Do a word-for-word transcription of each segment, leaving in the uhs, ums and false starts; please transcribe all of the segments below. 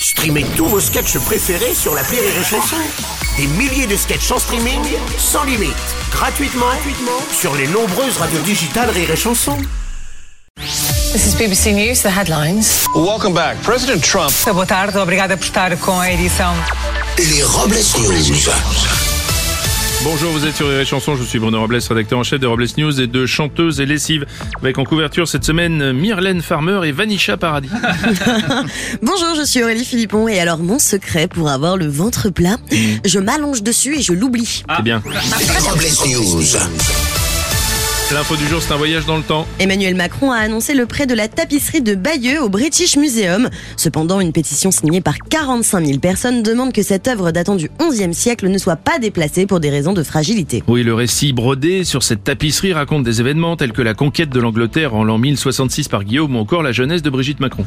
Streamez tous vos sketchs préférés sur l'appli Rire et Chanson. Des milliers de sketchs en streaming, sans limite, gratuitement, gratuitement sur les nombreuses radios digitales Rire et Chanson. This is B B C News, the headlines. Welcome back. President Trump. Boa tarde, obrigada por estar com a edição. Les Robles News. Bonjour, vous êtes sur Rire et Chanson, je suis Bruno Robles, rédacteur en chef de Robles News et de Chanteuse et Lessive. Avec en couverture cette semaine Myrlène Farmer et Vanisha Paradis. Bonjour, je suis Aurélie Philippon et alors mon secret pour avoir le ventre plat, mmh. je m'allonge dessus et je l'oublie. C'est bien. Les Robles News. L'info du jour, c'est un voyage dans le temps. Emmanuel Macron a annoncé le prêt de la tapisserie de Bayeux au British Museum. Cependant, une pétition signée par quarante-cinq mille personnes demande que cette œuvre datant du onzième siècle ne soit pas déplacée pour des raisons de fragilité. Oui, le récit brodé sur cette tapisserie raconte des événements tels que la conquête de l'Angleterre en l'an mille soixante-six par Guillaume ou encore la jeunesse de Brigitte Macron.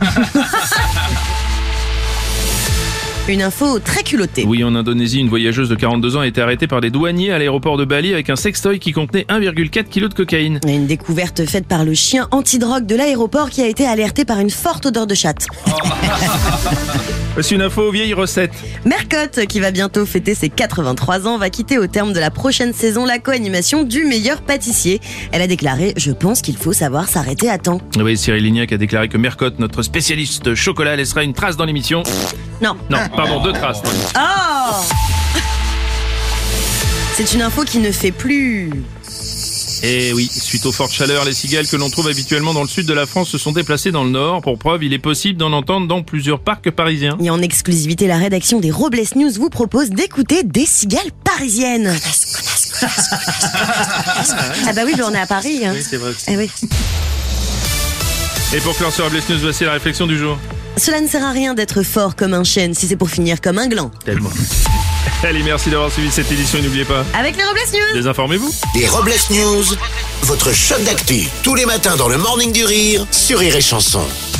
Une info très culottée. Oui, en Indonésie, une voyageuse de quarante-deux ans a été arrêtée par des douaniers à l'aéroport de Bali avec un sextoy qui contenait un virgule quatre kilos de cocaïne. Une découverte faite par le chien antidrogue de l'aéroport qui a été alerté par une forte odeur de chatte. Voici une info vieille recette. Mercotte, qui va bientôt fêter ses quatre-vingt-trois ans, va quitter au terme de la prochaine saison la co-animation du meilleur pâtissier. Elle a déclaré « Je pense qu'il faut savoir s'arrêter à temps ». Oui, Cyril Lignac a déclaré que Mercotte, notre spécialiste chocolat, laissera une trace dans l'émission. Non. Non, pardon, deux traces. Oh ! C'est une info qui ne fait plus... Et oui, suite aux fortes chaleurs, les cigales que l'on trouve habituellement dans le sud de la France se sont déplacées dans le nord. Pour preuve, il est possible d'en entendre dans plusieurs parcs parisiens. Et en exclusivité, la rédaction des Robles News vous propose d'écouter des cigales parisiennes. Ah bah oui, on est à Paris. Hein. Oui, c'est vrai. Eh oui. Et pour clore sur Robles News, voici la réflexion du jour. Cela ne sert à rien d'être fort comme un chêne si c'est pour finir comme un gland. Tellement. Allez, merci d'avoir suivi cette édition et n'oubliez pas... Avec les Robles News. Désinformez-vous. Les Robles News, votre shot d'actu, tous les matins dans le Morning du Rire sur Rire et Chanson.